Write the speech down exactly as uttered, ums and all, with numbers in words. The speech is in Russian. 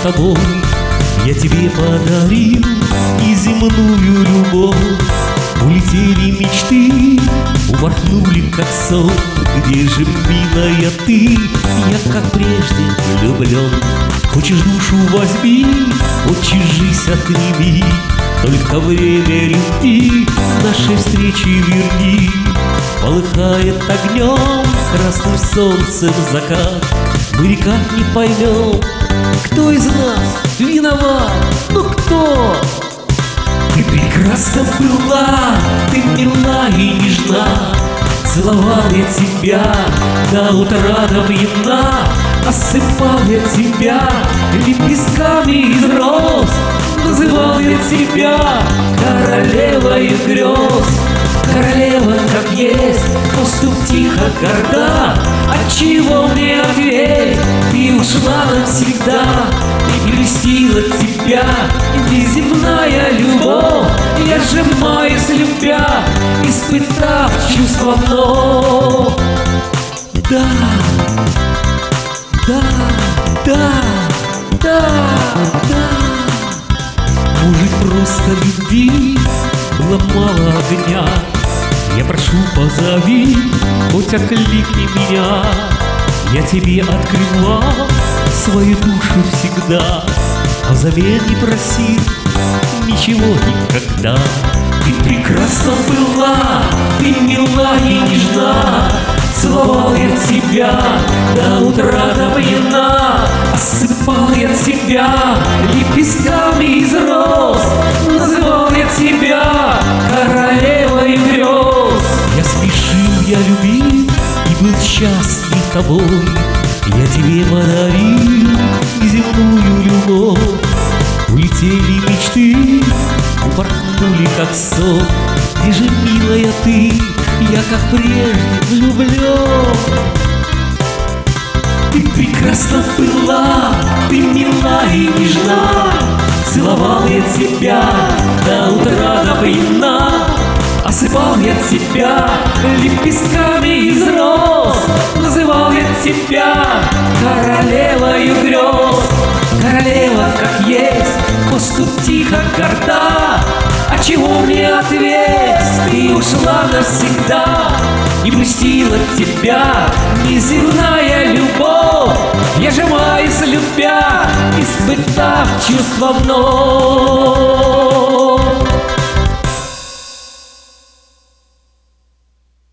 тобой я тебе подарил неземную любовь. Улетели мечты, упорхнули как сон. Где же, милая, ты? Я, как прежде, влюблен. Хочешь душу возьми, хочешь жизнь отними, только время любви нашей встречи верни. Полыхает огнем красным солнцем закат. Мы никак не поймем, кто из нас виноват. Ну кто? Ты прекрасна была, ты мила и нежна. Целовал я тебя до утра, до пьяна. Осыпал я тебя лепестками из роз. Называл я тебя королевой грез. Королева, как есть, поступ тихо, горда. Отчего мне ответь? Ты ушла навсегда. И крестила тебя неземная любовь. Я сжимаюсь, любя, испытав чувство вновь. Да, да, да, да, да. Может, просто любви было мало огня. Я прошу, позови, хоть окликни меня. Я тебе открывал свою душу всегда, а взамен не просил ничего никогда. Ты прекрасна была, ты мила и нежна. Целовал я тебя до утра, до пьяна. Осыпал я тебя лепестками из роз. Называл я тебя королевой грез. Я спешил, я любил и был счастлив тобой. Я тебе подарил неземную любовь. Улетели мечты, упорхнули как сон. Где же, милая, ты? Я, как прежде, влюблен. Ты прекрасна была, ты мила и нежна. Целовал я тебя до утра, до пьяна. Осыпал я тебя лепестками из роз. Называл я тебя королевою грез. Королева, как есть, поступ тихо, горда. А чего мне ответь? Ты ушла навсегда. И пустила тебя неземная любовь. Я сжимаюсь, любя, испытав чувство вновь.